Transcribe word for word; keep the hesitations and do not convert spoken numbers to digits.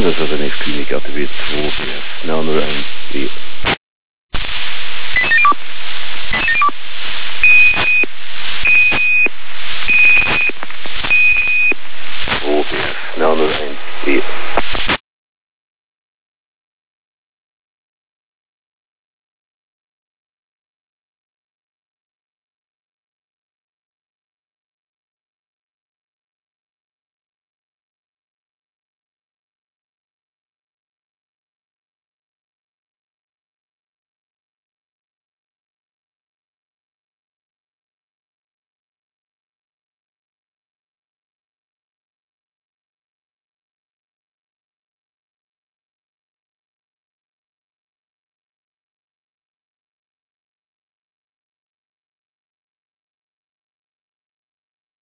das ist also eine Klinik A T W zwei B F. Now nummer eins.